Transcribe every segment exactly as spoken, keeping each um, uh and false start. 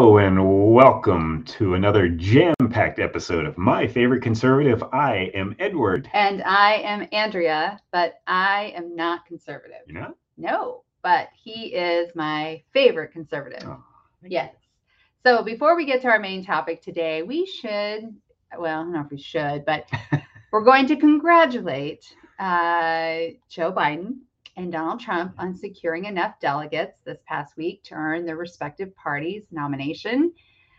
Hello and welcome to another jam-packed episode of My Favorite Conservative. I am Edward. And I am Andrea, but I am not conservative. You're not? No, but he is my favorite conservative. Oh, thank yes. So before we get to our main topic today, we should, well, I don't know if we should, but we're going to congratulate uh, Joe Biden and Donald Trump on securing enough delegates this past week to earn their respective parties' nomination.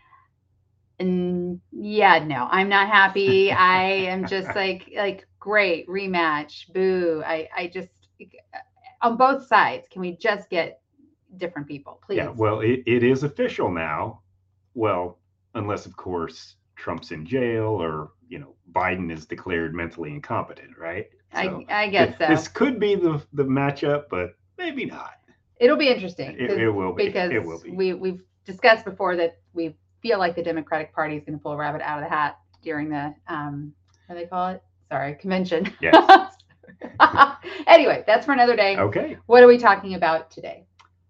And yeah, no, I'm not happy. I am just like, like, great rematch. Boo. I, I just, on both sides, can we just get different people, please? Yeah, well, it, it is official now. Well, unless, of course, Trump's in jail or, you know, Biden is declared mentally incompetent, right? So I, I guess th- so. This could be the, the matchup, but maybe not. It'll be interesting. It, it will be. Because it will be. We, we've discussed before that we feel like the Democratic Party is going to pull a rabbit out of the hat during the, um, what do they call it? Sorry, convention. Yes. Anyway, that's for another day. Okay. What are we talking about today?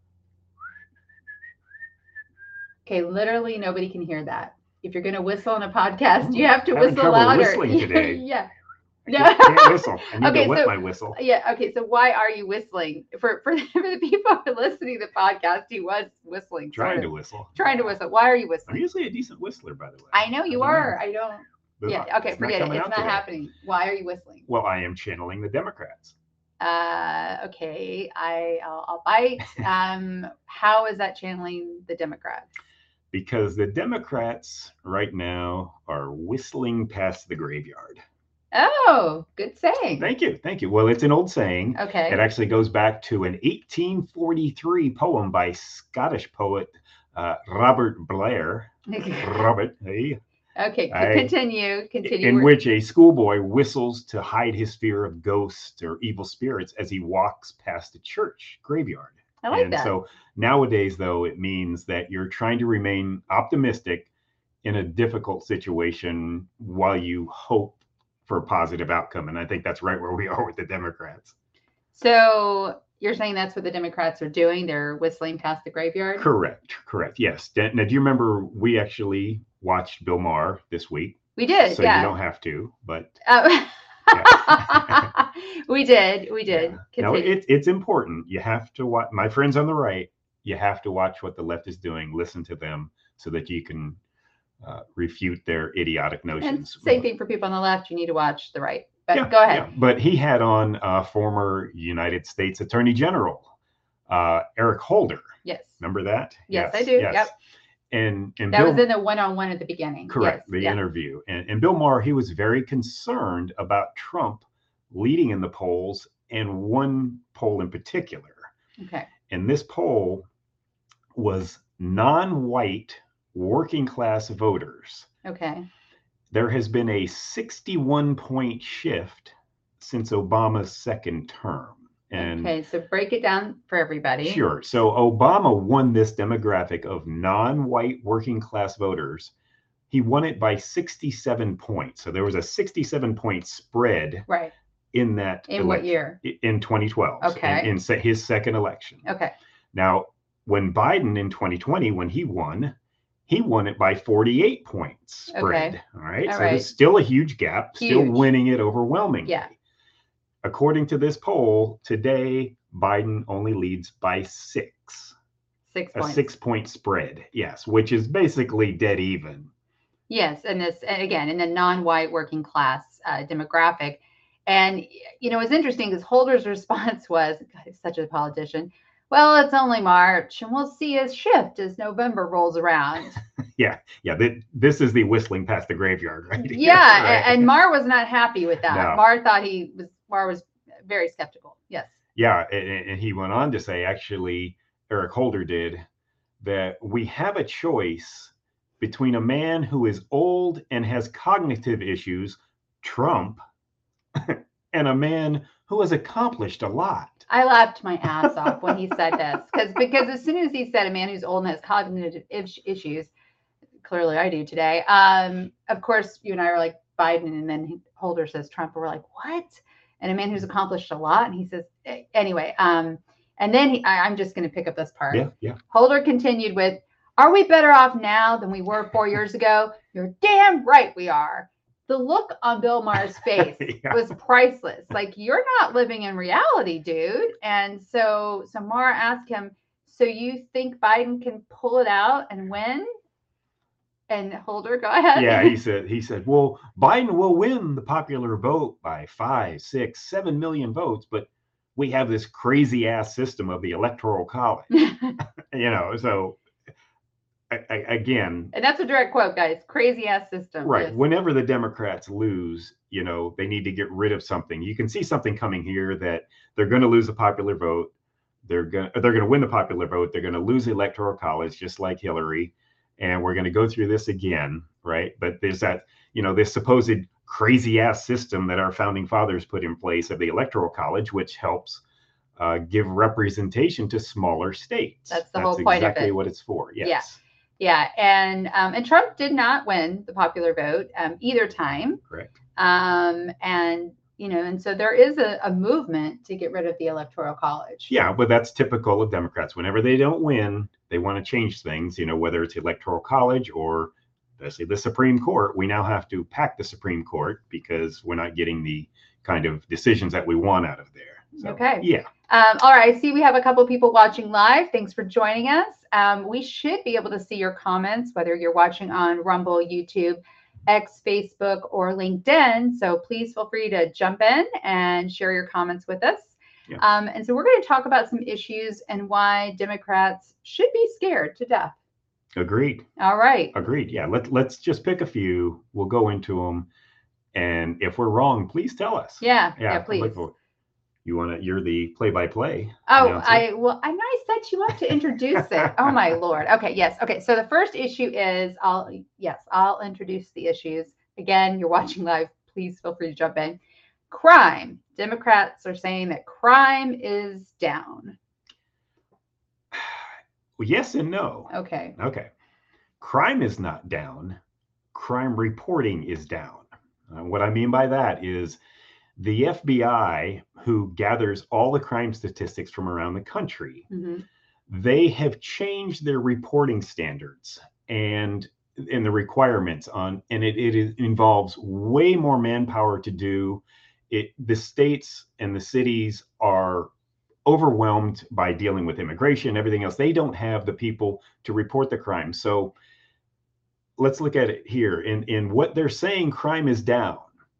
Okay, literally nobody can hear that. If you're going to whistle on a podcast, you have to Having whistle trouble can't whistling today. yeah. I can't, can't whistle. I need Okay, to whip so- my whistle. Yeah. Okay. So why are you whistling? For for, for the people who are listening to the podcast, he was whistling. Trying sort to of. whistle. Trying to whistle. Why are you I'm whistling? usually a decent whistler, by the way. I know you don't are. know. I don't. But Yeah. Okay. it's not Forget it. coming It's out not today. happening. Why are you whistling? Well, I am channeling the Democrats. Uh. Okay. I I'll, I'll bite. Um. How is that channeling the Democrats? Because the Democrats right now are whistling past the graveyard. Oh, good saying. Thank you. Thank you. Well, it's an old saying. Okay. It actually goes back to an eighteen forty-three poem by Scottish poet uh, Robert Blair. Robert, hey. Okay. I- Continue. Continue. In We're- which a schoolboy whistles to hide his fear of ghosts or evil spirits as he walks past a church graveyard. I like and that. so nowadays, though, it means that you're trying to remain optimistic in a difficult situation while you hope for a positive outcome. And I think that's right where we are with the Democrats. So you're saying that's what the Democrats are doing? They're whistling past the graveyard? Correct. Correct. Yes. Now, do you remember we actually watched Bill Maher this week? We did, So yeah. you don't have to, but Uh, Yeah. we did. We did. Yeah. No, Continue. it, it's important. You have to watch. My friends on the right, you have to watch what the left is doing, listen to them so that you can uh, refute their idiotic And notions. same thing for people on the left. You need to watch the right. But Yeah, go ahead. yeah. But he had on uh, former United States Attorney General uh, Eric Holder. Yes. Remember that? Yes, I do. Yep. And and That Bill, was in the one-on-one at the beginning. correct, Yes. the yeah. interview. And, and Bill Maher, he was very concerned about Trump leading in the polls, and one poll in particular. Okay. And this poll was non-white working class voters. Okay. There has been a sixty-one point shift since Obama's second term. And Okay. So break it down for everybody. sure. So Obama won this demographic of non-white working class voters. He won it by sixty-seven points. So there was a sixty-seven point spread Right. in that In what election- year? in twenty twelve. Okay. In, in se- his second election. Okay. Now, when Biden in twenty twenty, when he won, he won it by forty-eight points spread. Okay. All right. All so right. there's still a huge gap, still Huge. winning it overwhelmingly. Yeah. According to this poll, today, Biden only leads by six, Six a points. six point spread. Yes, which is basically dead even. Yes, and this and again in the non-white working class uh, demographic, and you know it's interesting because Holder's response was, God, he's such a politician. Well, it's only March, and we'll see a shift as November rolls around. Yeah. Yeah. Th- this is the whistling past the graveyard, right? here, yeah, right? and, and Mar was not happy with that. No. Mar thought he was Mar was very skeptical. Yes. Yeah, and, and he went on to say, actually, Eric Holder did, that we have a choice between a man who is old and has cognitive issues, Trump, and a man who has accomplished a lot. I laughed my ass off when he said this because because as soon as he said a man who's old and has cognitive is- issues, clearly I do today. Um, of course, you and I are like Biden, and then Holder says Trump, and we're like, what? And a man who's accomplished a lot, and he says anyway. Um, and then he, I, I'm just going to pick up this part. Yeah, yeah. Holder continued with, Are we better off now than we were four years ago? You're damn right we are. The look on Bill Maher's face Yeah. was priceless. Like, you're not living in reality, dude. And so, so Maher asked him, so you think Biden can pull it out and win? And Holder, go ahead. Yeah, he said, he said, well, Biden will win the popular vote by five, six, seven million votes, but we have this crazy ass system of the Electoral College. You know, so I, I, again, and that's a direct quote, guys. Crazy ass system. Right. Yes. Whenever the Democrats lose, you know, they need to get rid of something. You can see something coming here that they're going to lose the popular vote. They're going to, they're going to win the popular vote. They're going to lose the Electoral College, just like Hillary. And we're going to go through this again. Right. But there's that, you know, this supposed crazy ass system that our founding fathers put in place of the Electoral College, which helps uh, give representation to smaller states. That's the That's whole point exactly of it. what it's for. Yes. Yeah. Yeah, and um, and Trump did not win the popular vote um, either time. Correct. Um, and you know, and so there is a, a movement to get rid of the Electoral College. Yeah, but that's typical of Democrats. Whenever they don't win, they want to change things. You know, whether it's Electoral College or, let's say, the Supreme Court. We now have to pack the Supreme Court because we're not getting the kind of decisions that we want out of there. So, okay. Yeah. Um, all right. I see we have a couple people watching live. Thanks for joining us. Um, we should be able to see your comments, whether you're watching on Rumble, YouTube, X, Facebook, or LinkedIn. So please feel free to jump in and share your comments with us. Yeah. Um, and so we're going to talk about some issues and why Democrats should be scared to death. Agreed. All right. Agreed. Yeah. Let, let's just pick a few. We'll go into them. And if we're wrong, please tell us. Yeah. Yeah, Yeah, please. You want to, you're the play-by-play. Oh, announcer. I, well, I know I set you up to introduce it. Oh my Lord. Okay. Yes. Okay. So the first issue is I'll, yes, I'll introduce the issues. Again, you're watching live. Please feel free to jump in. Crime. Democrats are saying that crime is down. Well, yes and no. Okay. Okay. Crime is not down. Crime reporting is down. Uh, what I mean by that is the F B I, who gathers all the crime statistics from around the country, Mm-hmm. they have changed their reporting standards and and the requirements on, and it, it is, involves way more manpower to do it. The states and the cities are overwhelmed by dealing with immigration and everything else. They don't have the people to report the crime. So let's look at it here. In, in what they're saying, crime is down.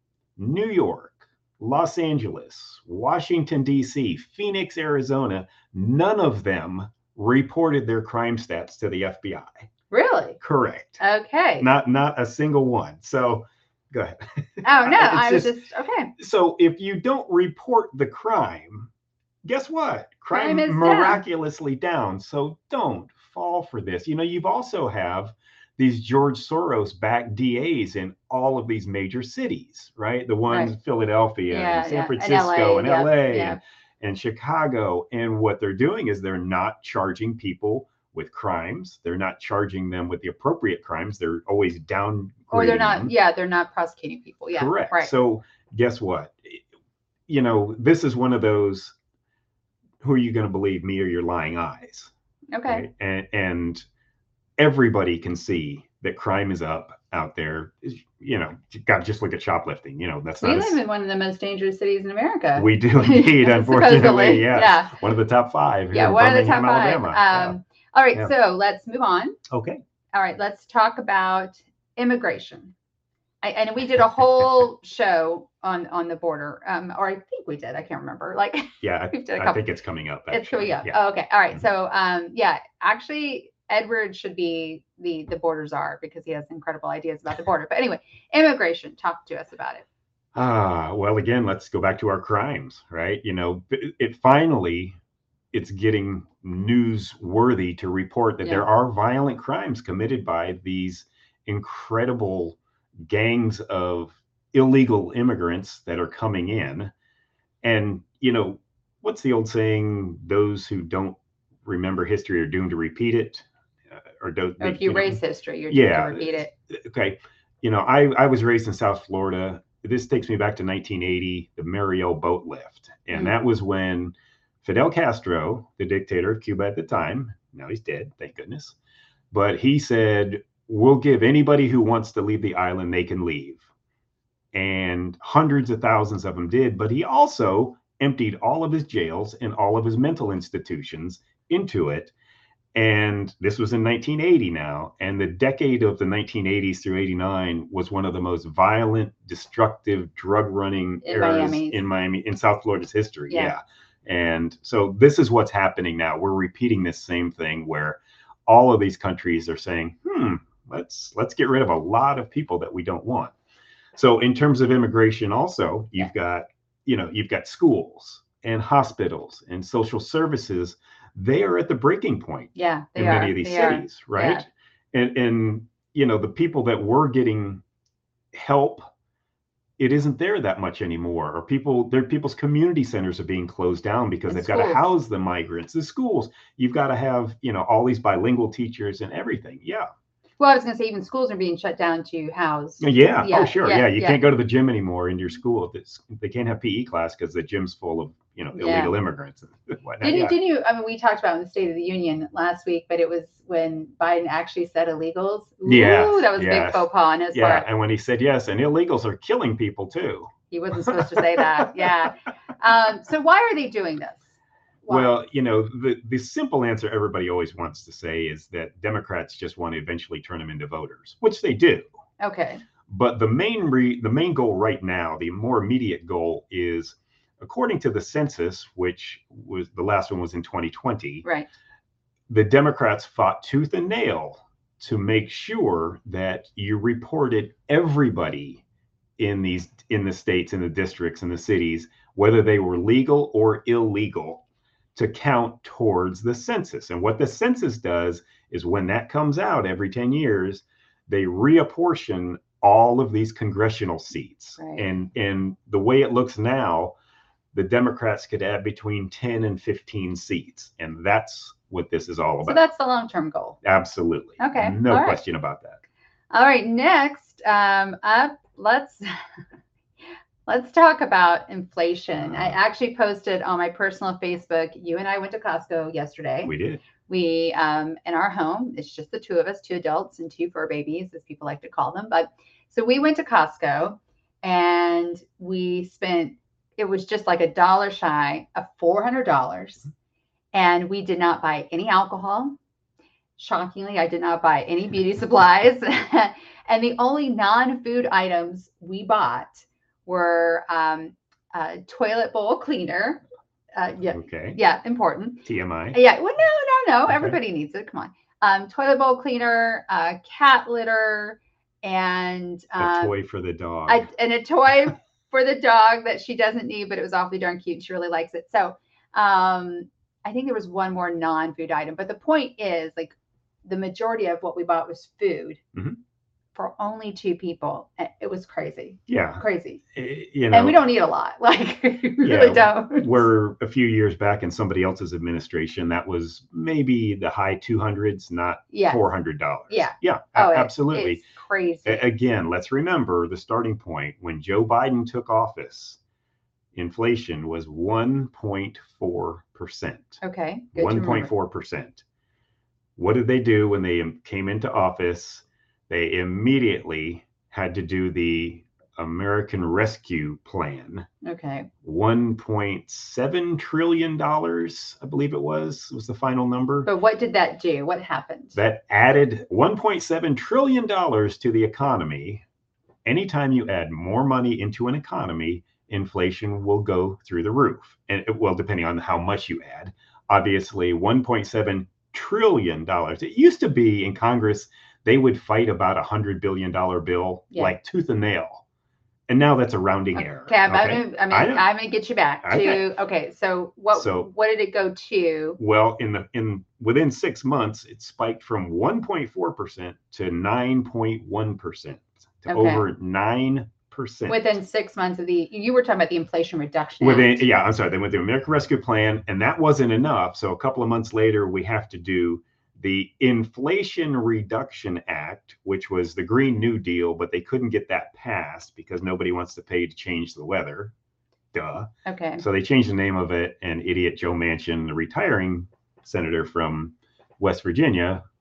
New York, Los Angeles, Washington, D C, Phoenix, Arizona, none of them reported their crime stats to the F B I. Really? Correct. Okay. Not not a single one. So go ahead. Oh, no, It's I was just- just, okay. So if you don't report the crime, guess what? Crime, Crime is down. miraculously down. So don't fall for this. You know, you've also have these George Soros-backed D As in all of these major cities, right? The ones Right. Philadelphia, Yeah, and San yeah. And Francisco, and L A, L A, yeah, and, and Chicago. And what they're doing is they're not charging people with crimes. They're not charging them with the appropriate crimes. They're always down. Or they're not, them. yeah, they're not prosecuting people. Yeah. Correct. Right. So guess what? You know, this is one of those, who are you going to believe, me or your lying eyes? Okay. Right? And, and everybody can see that crime is up out there. You know, you got to just look at shoplifting. You know, that's We not. live a, in one of the most dangerous cities in America. we do indeed, unfortunately. Supposedly, Yes. yeah. One of the top five. Here Yeah, in one of the top Birmingham, five. Alabama. Um, all right, Yeah. so let's move on. Yeah. Okay. All right, let's talk about immigration. I, and we did a whole show on on the border, um, or I think we did. I can't remember. Like, Yeah, we did a I, I couple. think it's coming up. It's coming actually. up. Yeah. Oh, okay. All right. Mhm. So, um, yeah, actually, Edward should be the the border czar because he has incredible ideas about the border. But anyway, immigration. Talk to us about it. Ah, well, again, let's go back to our crimes, right? You know, it, it finally, it's getting newsworthy to report that Yeah. there are violent crimes committed by these incredible gangs of illegal immigrants that are coming in. And, you know, what's the old saying? Those who don't remember history are doomed to repeat it. Uh, or don't, Or if you you know, erase history, you're yeah. going to repeat it. okay, you know, I, I was raised in South Florida. This takes me back to nineteen eighty, the Mariel boat lift. And Mm. that was when Fidel Castro, the dictator of Cuba at the time, now he's dead, thank goodness, but he said, we'll give anybody who wants to leave the island, they can leave. And hundreds of thousands of them did. But he also emptied all of his jails and all of his mental institutions into it. And this was in nineteen eighty now. And the decade of the nineteen eighties through eighty-nine was one of the most violent, destructive, drug running In eras Miami. in Miami, in South Florida's history. Yeah. Yeah. And so this is what's happening now. We're repeating this same thing where all of these countries are saying, hmm, let's let's get rid of a lot of people that we don't want. So in terms of immigration also, you've got, you know, you've got schools and hospitals and social services. They are at the breaking point Yeah, they in are. many of these They are. cities, right? Yeah. And and you know, the people that were getting help, it isn't there that much anymore. Or people, their people's community centers are being closed down because And they've got to schools. house the migrants. The schools, you've got to have, you know, all these bilingual teachers and everything. Yeah. Well, I was going to say even schools are being shut down to house. Yeah. Yeah, Oh, sure. yeah, Yeah. You yeah. can't go to the gym anymore in your school. It's, they can't have P E class because the gym's full of, you know, Yeah. illegal immigrants and whatnot. Didn't you? Yeah. Didn't you? I mean, we talked about in the State of the Union last week, but it was when Biden actually said illegals. Ooh, Yes, that was a big yes. faux pas on his Yeah. part. And when he said yes, and illegals are killing people too. He wasn't supposed to say that. Yeah. Um, so why are they doing this? Why? Well, you know, the, the simple answer everybody always wants to say is that Democrats just want to eventually turn them into voters, which they do. Okay. But the main re, the main goal right now, the more immediate goal is, according to the census, which was the last one was in twenty twenty, Right. the Democrats fought tooth and nail to make sure that you reported everybody in these in the states, in the districts, in the cities, whether they were legal or illegal, to count towards the census. And what the census does is when that comes out every ten years, they reapportion all of these congressional seats. Right. And and the way it looks now, the Democrats could add between ten and fifteen seats. And that's what this is all So about. that's the long-term goal. Absolutely. Okay. No All right. question about that. All right. Next, um, up, let's let's talk about inflation. I actually posted on my personal Facebook. You and I went to Costco yesterday. We did. We um, in our home, it's just the two of us, two adults and two fur babies, as people like to call them. But so we went to Costco and we spent, it was just like a dollar shy of four hundred dollars. And we did not buy any alcohol. Shockingly, I did not buy any beauty supplies. And the only non-food items we bought were um, a toilet bowl cleaner. Uh, yeah, Okay. yeah, important. T M I. Yeah, well, no, no, no. Okay. Everybody needs it. Come on. Um, toilet bowl cleaner, uh, cat litter, and A um, toy for the dog. a, and a toy for the dog that she doesn't need, but it was awfully darn cute. She really likes it. So um, I think there was one more non-food item. But the point is, like, the majority of what we bought was food Mhm. for only two people. It was crazy, Yeah. crazy. Eh, You know, And we don't eat a lot. Like, we Yeah, really don't. we're a few years back in somebody else's administration. That was maybe the high two hundreds, not Yeah. four hundred dollars. Yeah. Yeah, Oh, a- it- absolutely. It's crazy. A- Again, let's remember the starting point. When Joe Biden took office, inflation was one point four percent. Okay. Good to one point remember. four percent. What did they do when they im- came into office? They immediately had to do the American Rescue Plan. Okay. one point seven trillion dollars, I believe it was, was the final number. But what did that do? What happened? That added one point seven trillion dollars to the economy. Anytime you add more money into an economy, inflation will go through the roof. And it will, depending on how much you add. Obviously, one point seven trillion dollars. It used to be in Congress, they would fight about a one hundred billion dollars bill, Yeah. like tooth and nail. And now that's a rounding error. Okay, I'm, okay? I'm, I'm, I gonna, know. I'm gonna get you back to Okay. okay. So what So- what did it go to? Well, in the in within six months, it spiked from one point four percent to nine point one percent to Okay. over nine percent. Within six months of the you were talking about the Inflation Reduction Within, Act. yeah, I'm sorry, they went through American Rescue Plan, and that wasn't enough. So a couple of months later, we have to do the Inflation Reduction Act, which was the Green New Deal, but they couldn't get that passed because nobody wants to pay to change the weather. Duh. Okay. So they changed the name of it, and idiot Joe Manchin, the retiring senator from West Virginia,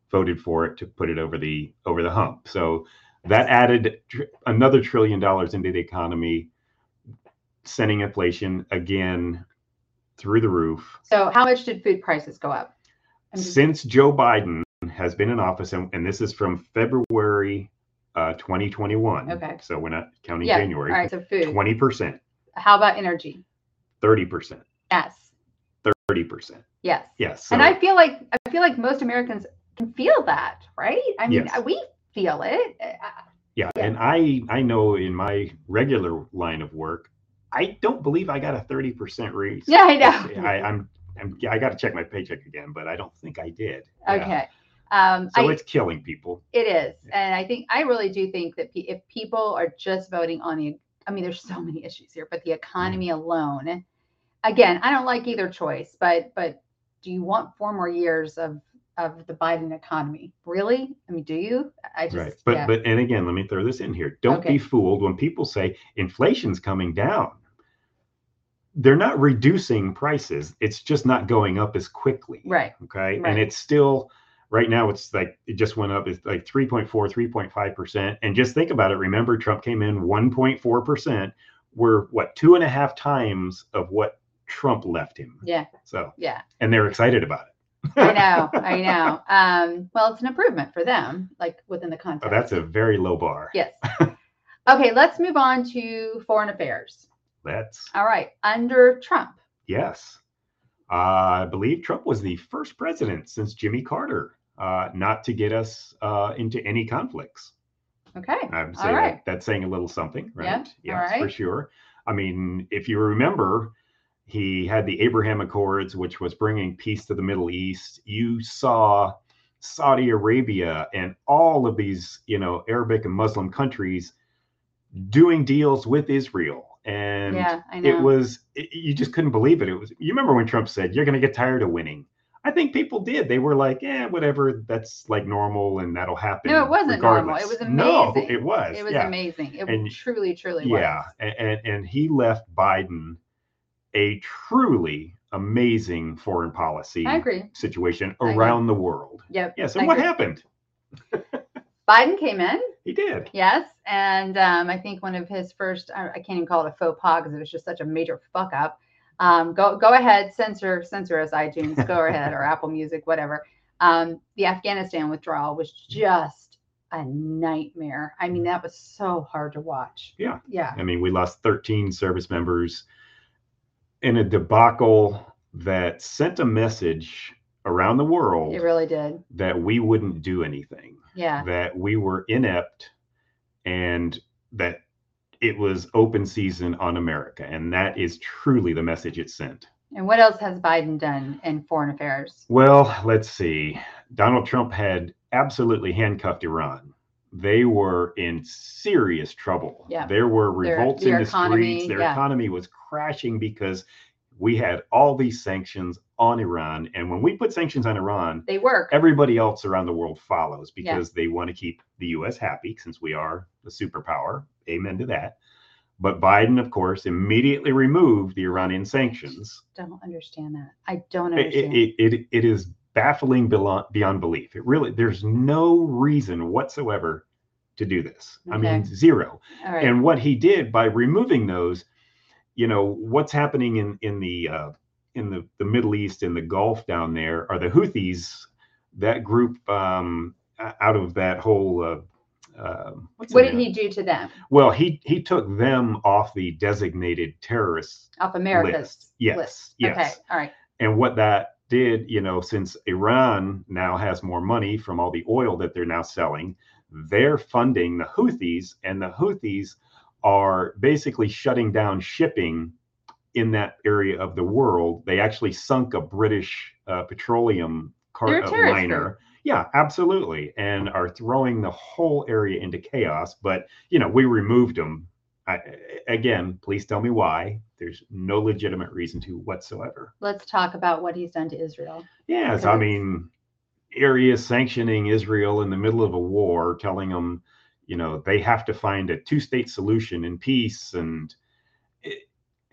voted for it to put it over the over the hump. So that added tr- another trillion dollars into the economy, sending inflation again through the roof. So how much did food prices go up? I'm just- Since Joe Biden has been in office, and, and this is from February uh, twenty twenty-one. Okay. So we're not counting yeah. January. All right. So food. twenty percent, How about energy? thirty percent, Yes. thirty percent. Yes. Yes. So, And I feel like I feel like most Americans can feel that, right? I mean, Yes. we feel it. Uh, yeah, yeah. and I I know in my regular line of work, I don't believe I got a thirty percent raise. Yeah, I know. I, I'm, I'm I got to check my paycheck again, but I don't think I did. Yeah. Okay. Um, So I, it's killing people. it is, and I think I really do think that pe- if people are just voting on the, I mean, there's so many issues here, but the economy alone. Again, I don't like either choice, but but do you want four more years of of the Biden economy? Really? I mean, do you? I just Right. But yeah. but and again, let me throw this in here. Don't Okay. be fooled when people say inflation's coming down. They're not reducing prices. It's just not going up as quickly. Right. Okay. Right. And it's still right now, it's like it just went up. It's like three point four, three point five percent. And just think about it. Remember, Trump came in one point four percent. We're what, two and a half times of what Trump left him. Yeah. So Yeah. and they're excited about it. I know. I know. Um, well, it's an improvement for them, like within the context. Oh, that's a very low bar. Yes. Okay, let's move on to foreign affairs. That's All right. Under Trump. yes. Uh, I believe Trump was the first president since Jimmy Carter uh, not to get us uh, into any conflicts. Okay. I would All say right. that, that's saying a little something, right? Yeah, Yes, all right. for sure. I mean, if you remember, he had the Abraham Accords, which was bringing peace to the Middle East. You saw Saudi Arabia and all of these, you know, Arabic and Muslim countries doing deals with Israel. And Yeah, I know. it was, it, you just couldn't believe it. It was, you remember when Trump said, you're going to get tired of winning. I think people did. They were like, yeah, whatever. That's like normal and that'll happen. No, it wasn't normal. regardless. It was No, amazing. it was. It was yeah. amazing. It And- truly, truly Yeah. was. And, and, and he left Biden a truly amazing foreign policy I agree. situation I agree. around the world. Yep. Yes. I And what agree. happened? Biden came in. He did. Yes. And um, I think one of his first, I, I can't even call it a faux pas because it was just such a major fuck up. Um, go go ahead, censor censor us, iTunes, go ahead, or Apple Music, whatever. Um, the Afghanistan withdrawal was just a nightmare. I mean, that was so hard to watch. Yeah. Yeah. I mean, we lost thirteen service members in a debacle that sent a message around the world It really did. that we wouldn't do anything, Yeah. that we were inept, and that it was open season on America. And that is truly the message it sent. And what else has Biden done in foreign affairs? Well, let's see. Donald Trump had absolutely handcuffed Iran. They were in serious trouble. Yeah. There were Their- revolts their in the economy, streets. Their yeah. economy was crashing because we had all these sanctions on Iran. And when we put sanctions on Iran, They work. everybody else around the world follows Yeah. because they want to keep the U S happy since we are the superpower. Amen to that. But Biden, of course, immediately removed the Iranian sanctions. Don't understand that. I don't It, understand. it, it, it is baffling beyond, beyond belief. It really, there's no reason whatsoever to do this. I mean, Okay. zero. All right. And what he did by removing those, you know, what's happening in, in the, uh, in the, the Middle East, in the Gulf down there, are the Houthis, that group um, out of that whole, uh, uh, what's What the did name? he do to them? Well, he he took them off the designated terrorists Off America's list. Yes, list. yes. Okay. All right. And what that did, you know, since Iran now has more money from all the oil that they're now selling, they're funding the Houthis, and the Houthis are basically shutting down shipping in that area of the world. They actually sunk a British uh, petroleum car- They're a uh, terrorist liner. group. Yeah, absolutely. And are throwing the whole area into chaos. But, you know, we removed them. I, again, please tell me why. There's no legitimate reason to whatsoever. Let's talk about what he's done to Israel. Yes, Because I it's- mean, areas sanctioning Israel in the middle of a war, telling them, you know, they have to find a two-state solution in peace. And it,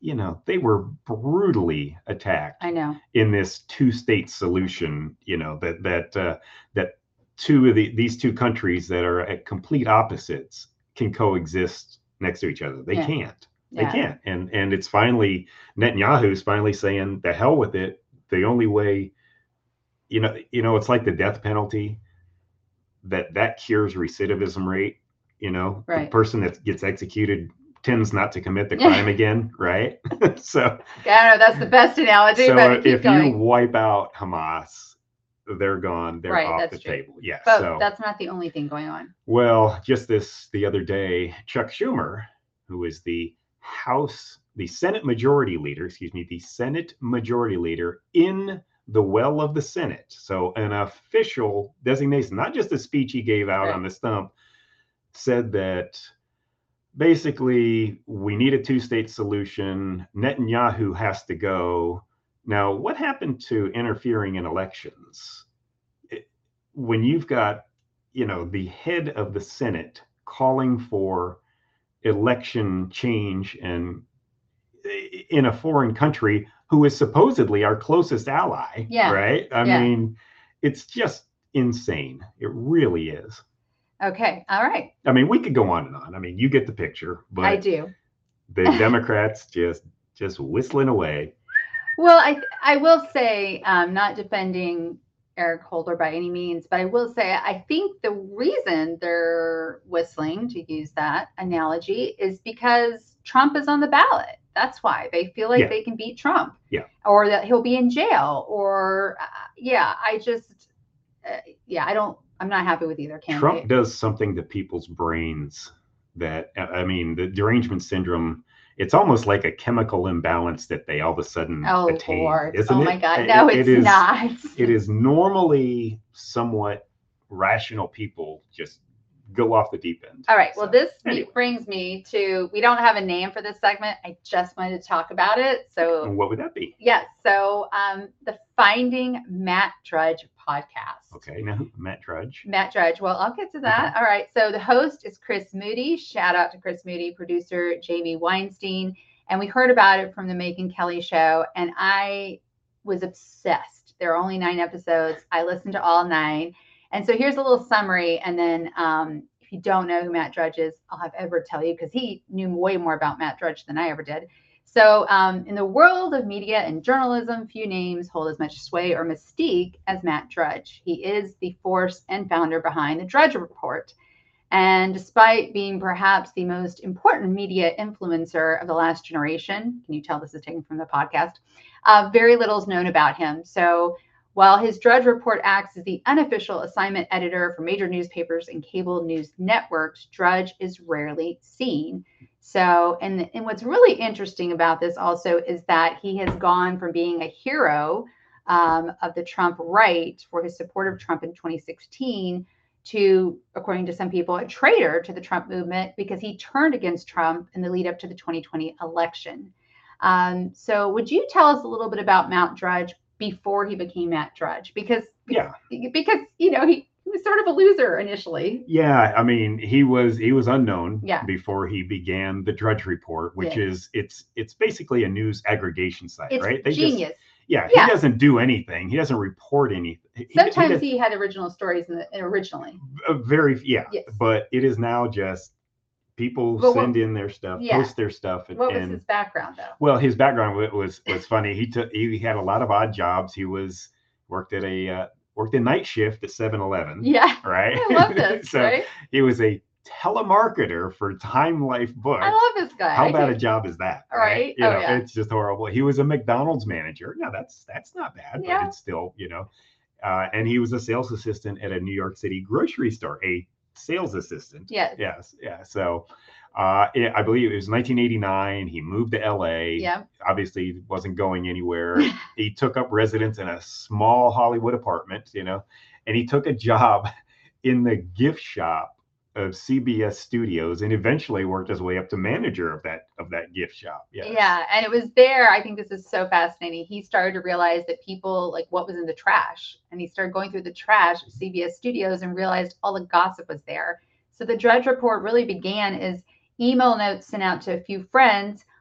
you know, they were brutally attacked I know. in this two-state solution. You know that that uh, that two of the these two countries that are at complete opposites can coexist next to each other. They Yeah. can't. They Yeah. can't. And and it's finally Netanyahu's finally saying the hell with it. The only way, you know, you know, it's like the death penalty that that cures recidivism rate. You know, the Right. person that gets executed tends not to commit the Yeah. crime again, right? So I don't know. That's the best analogy, so but keep if going. you wipe out Hamas, they're gone. They're Right, off that's the true. table. Yeah. But So that's not the only thing going on. well, just this the other day, Chuck Schumer, who is the House, the Senate Majority Leader, excuse me, the Senate Majority Leader in the well of the Senate. So an official designation, not just a speech he gave out Right. on the stump, said that basically we need a two-state solution. Netanyahu has to go. Now, what happened to interfering in elections? It, when you've got, you know, the head of the Senate calling for election change and in a foreign country who is supposedly our closest ally, Yeah. right? I Yeah. mean, it's just insane. It really is. Okay. All right. I mean, we could go on and on. I mean, you get the picture, but I do. the Democrats just just whistling away. Well, I I will say, um, not defending Eric Holder by any means, but I will say I think the reason they're whistling, to use that analogy, is because Trump is on the ballot. That's why they feel like Yeah. they can beat Trump. Yeah. Or that he'll be in jail. Or uh, yeah, I just uh, yeah, I don't. I'm not happy with either candidate. Trump does something to people's brains that, I mean, the derangement syndrome, it's almost like a chemical imbalance that they all of a sudden Oh, attain, Lord. isn't Oh, it? my God. No, It- it's it is, not. It is normally somewhat rational people just go off the deep end. All right. Well, So, this me- anyway. brings me to, we don't have a name for this segment. I just wanted to talk about it. So, And what would that be? yes. So, um, the Finding Matt Drudge podcast. Okay, now Matt Drudge. Matt Drudge. Well, I'll get to that. All right. So, the host is Chris Moody. Shout out to Chris Moody, producer Jamie Weinstein. And we heard about it from the Megyn Kelly show. And I was obsessed. There are only nine episodes. I listened to all nine. And so here's a little summary. And then um, if you don't know who Matt Drudge is, I'll have Edward tell you because he knew way more about Matt Drudge than I ever did. So um, in the world of media and journalism, few names hold as much sway or mystique as Matt Drudge. He is the force and founder behind the Drudge Report. And despite being perhaps the most important media influencer of the last generation, can you tell this is taken from the podcast? Uh, very little is known about him. So while his Drudge Report acts as the unofficial assignment editor for major newspapers and cable news networks, Drudge is rarely seen. So, and, and what's really interesting about this also is that he has gone from being a hero um, of the Trump right for his support of Trump in twenty sixteen to, according to some people, a traitor to the Trump movement because he turned against Trump in the lead up to the twenty twenty election. Um, so would you tell us a little bit about Matt Drudge before he became Matt Drudge? Because, Yeah. because, you know, he, he was sort of a loser initially. Yeah, I mean, he was he was unknown Yeah. before he began the Drudge Report, which Yeah. is it's it's basically a news aggregation site, It's right? They genius. Just, yeah, Yeah. he doesn't do anything. He doesn't report anything. He- he Sometimes does- he had original stories in the, originally. uh, very yeah, Yes. but it is now just people But what- send in their stuff, yeah. post their stuff, and, What was and his background, though? well, his background wa- was was funny. He took he had a lot of odd jobs. He was worked at a uh, worked a night shift at seven eleven. Yeah. Right. I love this, so right? he was a telemarketer for Time Life Books. I love this guy. How I bad a can't- job is that? Right? You Oh, know, yeah. it's just horrible. He was a McDonald's manager. Now that's that's not bad, Yeah. but it's still, you know. Uh, and he was a sales assistant at a New York City grocery store, a sales assistant. Yes. Yes. Yeah. So uh, it, I believe it was nineteen eighty-nine. He moved to L A. Yeah. Obviously wasn't going anywhere. He took up residence in a small Hollywood apartment, you know, and he took a job in the gift shop of C B S Studios and eventually worked his way up to manager of that of that gift shop. Yes. Yeah. And it was there. I think this is so fascinating. He started to realize that people like what was in the trash. And he started going through the trash at C B S Studios and realized all the gossip was there. So the Drudge Report really began as email notes sent out to a few friends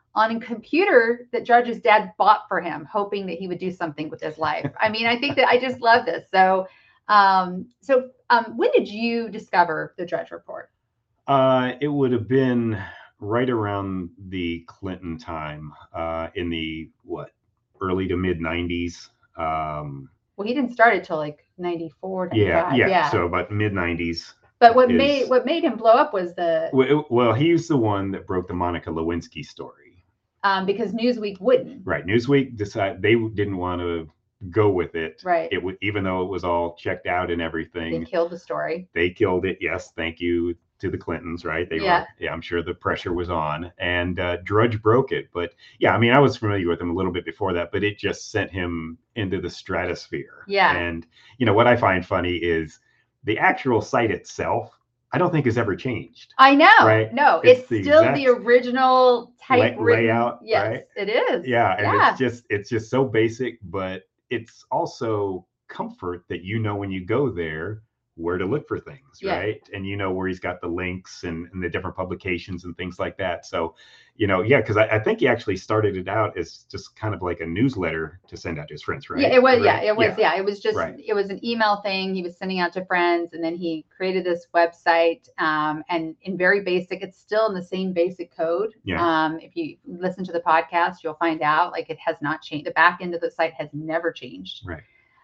on a computer that Drudge's dad bought for him, hoping that he would do something with his life. I mean, I think that I just love this. So, um, so um, when did you discover the Drudge Report? Uh, it would have been right around the Clinton time, uh, in the what early to mid nineties. Um, well, he didn't start it till like ninety-four, yeah, yeah, yeah. So about mid nineties. But what is, made what made him blow up was the well, well, he's the one that broke the Monica Lewinsky story. Um, because Newsweek wouldn't. Right, Newsweek decided they didn't want to go with it. Right. It would, even though it was all checked out and everything. They killed the story. They killed it. Yes, thank you to the Clintons. Right. They yeah. were. Yeah, I'm sure the pressure was on, and uh, Drudge broke it. But yeah, I mean, I was familiar with him a little bit before that, but it just sent him into the stratosphere. Yeah. And you know what I find funny is the actual site itself, I don't think has ever changed. I know. Right? No, it's, it's the still the original type lay, layout. Yes, right? It is. Yeah, and yeah. it's just it's just so basic, but it's also comfort that you know when you go there where to look for things, yeah. right? And you know where he's got the links and, and the different publications and things like that. So, you know, yeah, because I, I think he actually started it out as just kind of like a newsletter to send out to his friends, right? Yeah, it was. Right? Yeah, it was. Yeah, yeah it was just. Right. It was an email thing he was sending out to friends, and then he created this website. Um, and in very basic, it's still in the same basic code. Yeah. Um, if you listen to the podcast, you'll find out like it has not changed. The back end of the site has never changed. Right.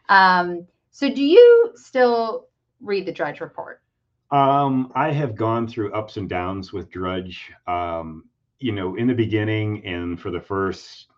Um. So, do you still read the Drudge Report? Um, I have gone through ups and downs with Drudge. Um, you know, in the beginning and for the first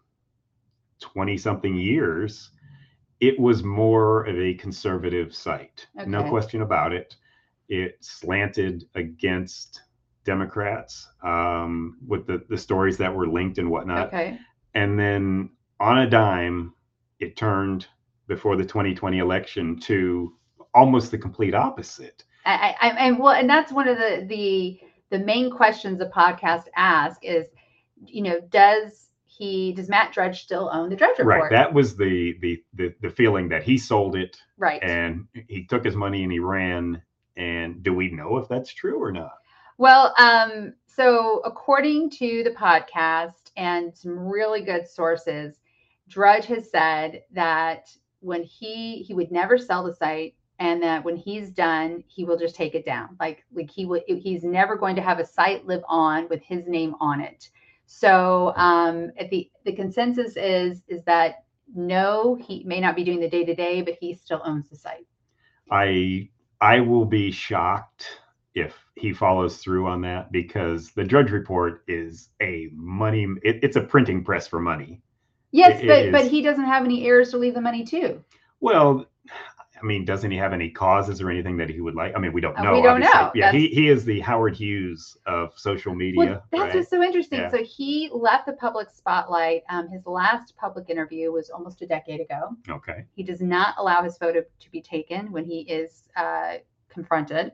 twenty something years, it was more of a conservative site. Okay. No question about it. It slanted against Democrats, um, with the, the stories that were linked and whatnot. Okay. And then on a dime, it turned before the twenty twenty election to almost the complete opposite. I, I, and well, and that's one of the the the main questions the podcast ask is, you know, does he does Matt Drudge still own the Drudge Report? Right. That was the the the the feeling that he sold it. Right. And he took his money and he ran. And do we know if that's true or not? Well, um, so according to the podcast and some really good sources, Drudge has said that when he he would never sell the site, and that when he's done, he will just take it down. Like like he would he's never going to have a site live on with his name on it. So um, at the the consensus is is that no, he may not be doing the day to day, but he still owns the site. I I will be shocked if he follows through on that, because the Drudge Report is a money. It, it's a printing press for money. Yes, it, but it but he doesn't have any heirs to leave the money to. Well, I mean, doesn't he have any causes or anything that he would like? I mean, we don't know. Uh, we don't obviously. know. Yeah, he, he is the Howard Hughes of social media. Well, that's right? what's so interesting. Yeah. So he left the public spotlight. Um, his last public interview was almost a decade ago. Okay. He does not allow his photo to be taken when he is uh, confronted,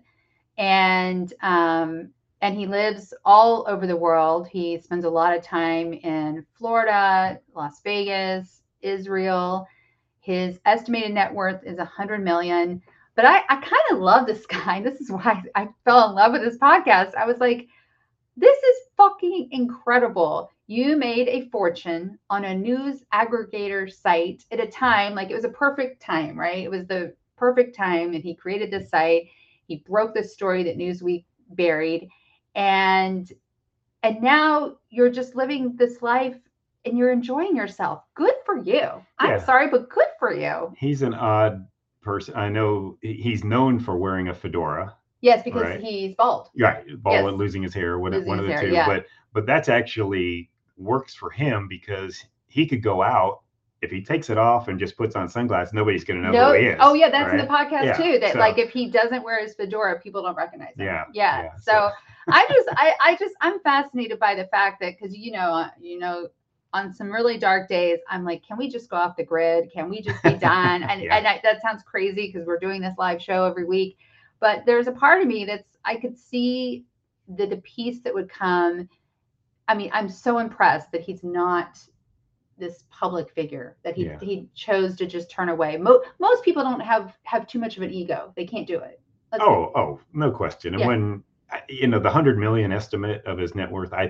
and um, and he lives all over the world. He spends a lot of time in Florida, Las Vegas, Israel. His estimated net worth is a hundred million. But I, I kind of love this guy. This is why I fell in love with this podcast. I was like, this is fucking incredible. You made a fortune on a news aggregator site at a time, like it was a perfect time, right? It was the perfect time. And he created this site. He broke the story that Newsweek buried. And, and now you're just living this life and you're enjoying yourself. Good for you. I'm Yeah. sorry, but good for you. He's an odd person. I know he's known for wearing a fedora. Yes, because right? he's bald. Right, bald Yes. and losing his hair, one, Losing one of his the hair, two. yeah. But but that's actually works for him, because he could go out. If he takes it off and just puts on sunglasses, nobody's going to know No, who he is. oh yeah, that's right? in the podcast Yeah, too. That so- like if he doesn't wear his fedora, people don't recognize him. Yeah, yeah. yeah, So, so- I just, I, I just, I'm fascinated by the fact that because you know, uh, you know, on some really dark days, I'm like, can we just go off the grid? Can we just be done? And Yeah. and I, that sounds crazy because we're doing this live show every week, but there's a part of me that's I could see the the peace that would come. I mean, I'm so impressed that he's not this public figure, that he Yeah. he chose to just turn away. Mo- most people don't have have too much of an ego. They can't do it. Let's Oh, oh, no question. And Yeah. when, you know, the hundred million estimate of his net worth, I think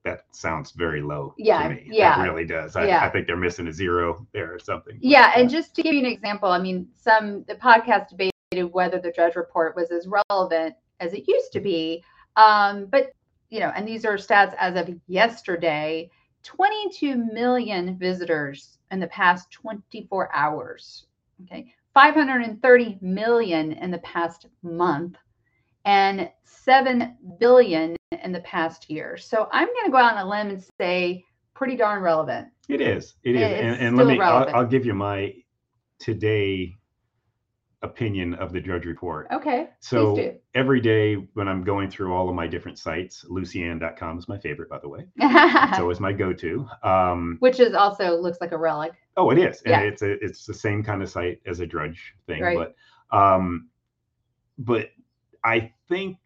that sounds very low Yeah, to me. yeah, That really does. I, yeah. I think they're missing a zero there or something. Yeah, But, and uh, just to give you an example, I mean, some the podcast debated whether the Drudge Report was as relevant as it used to be. Um, but you know, and these are stats as of yesterday: twenty-two million visitors in the past twenty-four hours. Okay, five hundred thirty million in the past month, and seven billion in the past year. So I'm going to go out on a limb and say pretty darn relevant. It is. It is. It's And, and let still me, I'll, relevant. I'll give you my today opinion of the Drudge Report. Okay. So please do. every day when I'm going through all of my different sites, Lucianne dot com is my favorite, by the way. It's always my go-to. Um, Which is also looks like a relic. oh, it is. And Yeah. it's a, it's the same kind of site as a Drudge thing. Right. But, um, but I think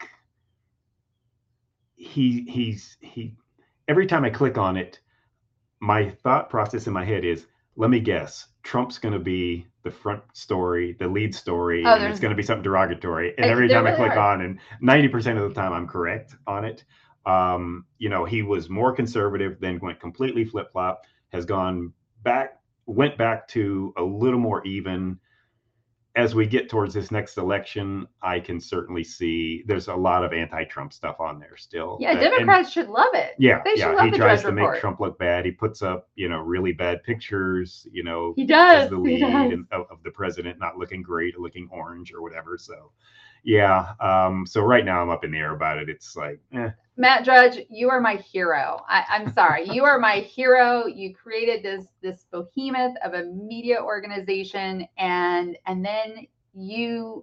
he, he's, he, every time I click on it, my thought process in my head is, let me guess, Trump's going to be the front story, the lead story, Oh, and it's going to be something derogatory. And I- every there time I really click are. on, and ninety percent of the time I'm correct on it. Um, you know, he was more conservative, then went completely flip flop, has gone back, went back to a little more even. As we get towards this next election, I can certainly see there's a lot of anti-Trump stuff on there still. Yeah, Uh, and- Democrats should love it. yeah, They should yeah. love He the tries Drudge to Report. make Trump look bad. He puts up, you know, really bad pictures, you know, He does. as the He lead does. and, of, of the president not looking great or looking orange or whatever. So, yeah. Um, so right now I'm up in the air about it. It's like, eh. Matt Drudge, you are my hero. I, I'm sorry, you are my hero. You created this this behemoth of a media organization, and and then you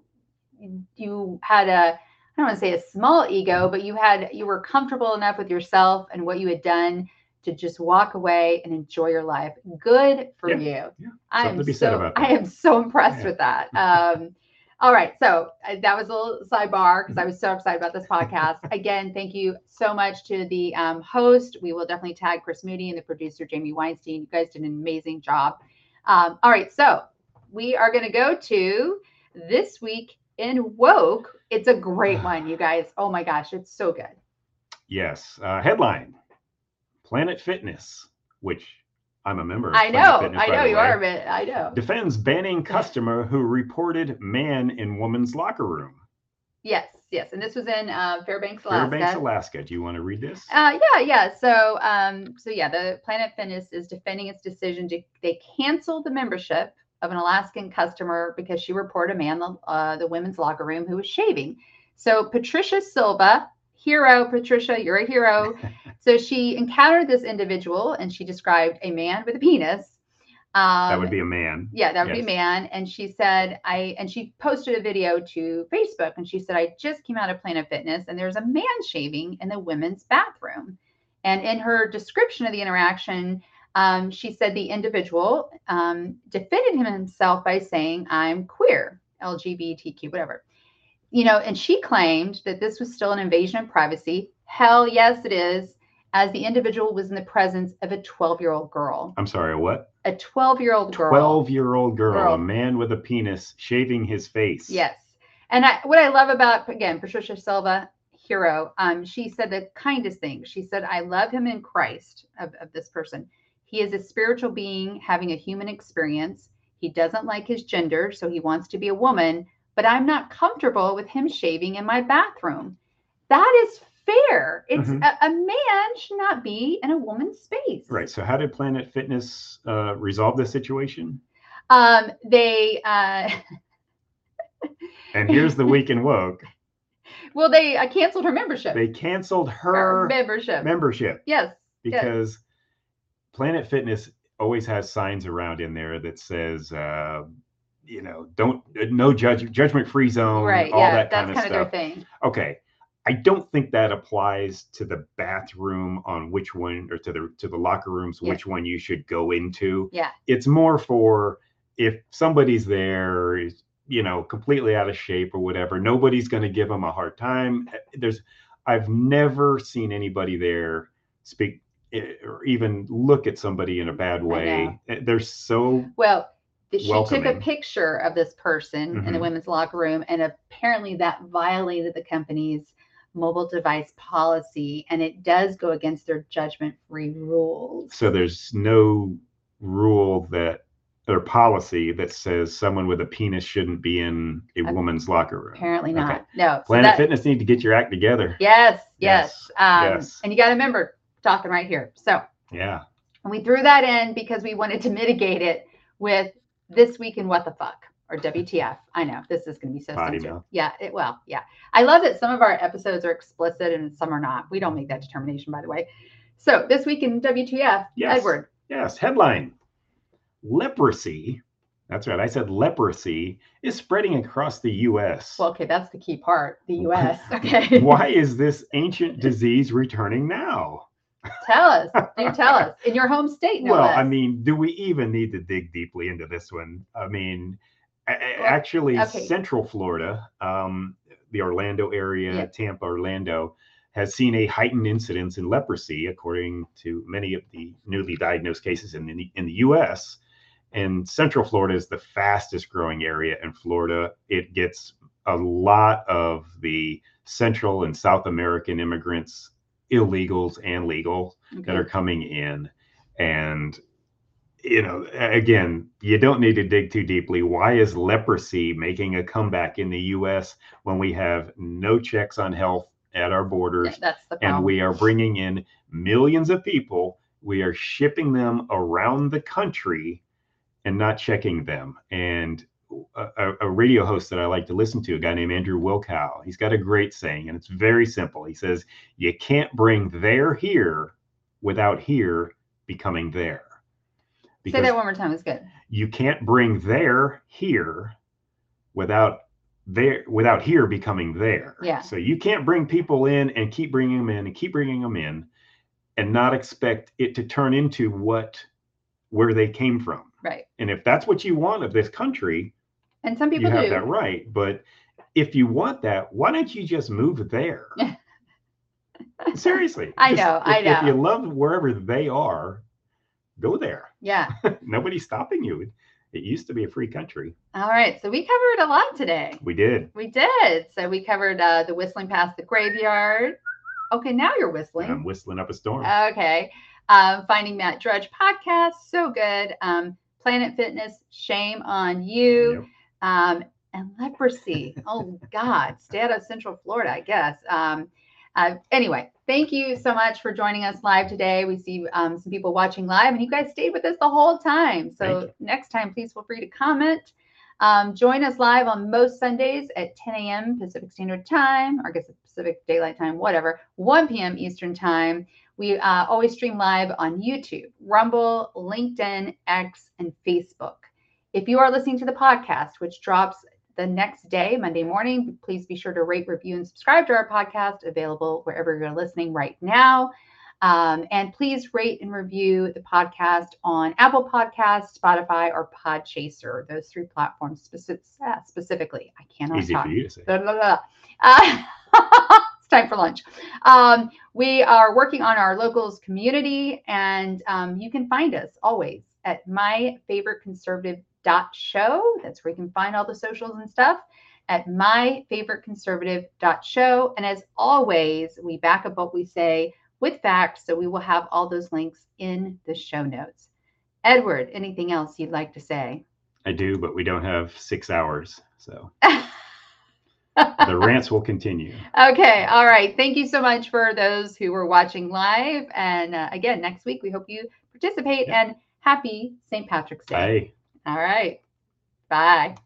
you had a I don't want to say a small ego, but you had you were comfortable enough with yourself and what you had done to just walk away and enjoy your life. Good for Yeah, you. yeah. I Something am to be said so about I that. am so impressed Yeah. with that. Um, all right, so uh, that was a little sidebar because I was so excited about this podcast. Again, thank you so much to the um, host. We will definitely tag Chris Moody and the producer Jamie Weinstein. You guys did an amazing job. Um, all right, so we are going to go to This Week in Woke. It's a great one, you guys. Oh my gosh, it's so good. Yes. Uh, headline: Planet Fitness, which I'm a member of. I Planet know, Fitness, I by know the you way, are a bit. I know. defends banning customer who reported man in woman's locker room. Yes, yes, and this was in uh, Fairbanks, Alaska. Fairbanks, Alaska. Do you want to read this? Uh, yeah, yeah. So, um, so yeah, the Planet Fitness is defending its decision to they canceled the membership of an Alaskan customer because she reported a man in uh, the women's locker room who was shaving. So Patricia Silva, hero, Patricia, you're a hero. So she encountered this individual and she described a man with a penis. Um, That would be a man. Yeah, that would be Yes. a man. And she said, I, and she posted a video to Facebook and she said, I just came out of Planet Fitness and there's a man shaving in the women's bathroom. And in her description of the interaction, um, she said the individual um, defended him himself by saying, I'm queer, L G B T Q, whatever. You know, and she claimed that this was still an invasion of privacy. Hell yes, it is, as the individual was in the presence of a twelve-year-old girl. I'm sorry, what? A twelve-year-old girl. twelve-year-old girl, Girl. a man with a penis shaving his face. Yes. And I, what I love about, again, Patricia Silva, hero, um, she said the kindest thing. She said, I love him in Christ, of, of this person. He is a spiritual being having a human experience. He doesn't like his gender, so he wants to be a woman, but I'm not comfortable with him shaving in my bathroom. That is fair. It's Mhm. a, a man should not be in a woman's space. Right. So how did Planet Fitness uh, resolve this situation? Um, they, uh, And here's the week in woke. well, they uh, canceled her membership. They canceled her her membership. membership Yes. because Planet Fitness always has signs around in there that says, uh, you know, don't no judge judgment free zone, Right. all Yeah. that That's kind of kind of stuff. their thing. Okay. I don't think that applies to the bathroom on which one, or to the to the locker rooms, Yeah. which one you should go into. Yeah. It's more for if somebody's there, is, you know, completely out of shape or whatever, nobody's going to give them a hard time. There's, I've never seen anybody there speak eh, or even look at somebody in a bad way. They're so Well, th- she took a welcoming. picture of this person in the Mhm. women's locker room, and apparently that violated the company's mobile device policy, and it does go against their judgment-free rules. So there's no rule that or policy that says someone with a penis shouldn't be in a Uh, woman's locker room. Apparently not. Okay. No. So Planet that- Fitness need to get your act together. Yes, yes. Yes, Um, yes. And you got to remember, talking right here. So Yeah. we threw that in because we wanted to mitigate it with This Week in What the Fuck, or W T F. I know this is going to be so Potty censored. mouth. Yeah, it well, yeah. I love that some of our episodes are explicit and some are not. We don't make that determination, by the way. So This Week in W T F, Yes. Edward. Yes. Headline: Leprosy. That's right. I said leprosy is spreading across the U S. Well, okay, that's the key part. The U S. Okay. Why is this ancient disease returning now? Tell us. Do tell us. In your home state, no Well, less. I mean, do we even need to dig deeply into this one? I mean, a- a- Well, actually, okay. Central Florida, um, the Orlando area, Yeah. Tampa, Orlando, has seen a heightened incidence in leprosy, according to many of the newly diagnosed cases in the, in the U S. And Central Florida is the fastest growing area in Florida. It gets a lot of the Central and South American immigrants, illegals and legal, that Okay. are coming in. And, you know, again, you don't need to dig too deeply. Why is leprosy making a comeback in the U S when we have no checks on health at our Yeah, borders that's the problem. and we are bringing in millions of people? We are shipping them around the country and not checking them. And a, a radio host that I like to listen to, a guy named Andrew Wilkow, he's got a great saying, and it's very simple. He says, you can't bring there here without here becoming there. Say Because that one more time. It's good. you can't bring there here without there without here becoming there. Yeah. So you can't bring people in and keep bringing them in and keep bringing them in and not expect it to turn into what where they came from. Right. And if that's what you want of this country, And some people you have do. that right. But if you want that, why don't you just move there? Seriously. I Just- know, I if, If you know. love wherever they are, go there. Yeah. Nobody's stopping you. It, it used to be a free country. All right. So we covered a lot today. We did. We did. So we covered uh, the whistling past the graveyard. Okay, now you're whistling. I'm whistling up a storm. Okay. Um, Finding Matt Drudge podcast, so good. Um, Planet Fitness, shame on you. Yep. Um, and leprosy. Oh God, stay out of Central Florida, I guess. Um, uh, anyway, thank you so much for joining us live today. We see um, some people watching live, and you guys stayed with us the whole time. Thank So you. next time, please feel free to comment. Um, join us live on most Sundays at ten a.m. Pacific Standard Time, or I guess Pacific Daylight Time, whatever, one p.m. Eastern Time. We uh, always stream live on YouTube, Rumble, LinkedIn, X, and Facebook. If you are listening to the podcast, which drops the next day, Monday morning, please be sure to rate, review, and subscribe to our podcast, available wherever you're listening right now. Um, and please rate and review the podcast on Apple Podcasts, Spotify, or Podchaser, those three platforms specific, uh, specifically. I cannot Easy talk. for you to say. Blah, blah, blah. Uh, it's time for lunch. Um, we are working on our locals community, and um, you can find us always at my favorite conservative dot show. That's where you can find all the socials and stuff at my favorite conservative dot show. And as always, we back up what we say with facts, so we will have all those links in the show notes. Edward, anything else you'd like to say? I do, but we don't have six hours. So the rants will continue. Okay. All right. Thank you so much for those who were watching live. And uh, again, next week, we hope you participate, Yeah. and happy Saint Patrick's Day. Bye. All right. Bye.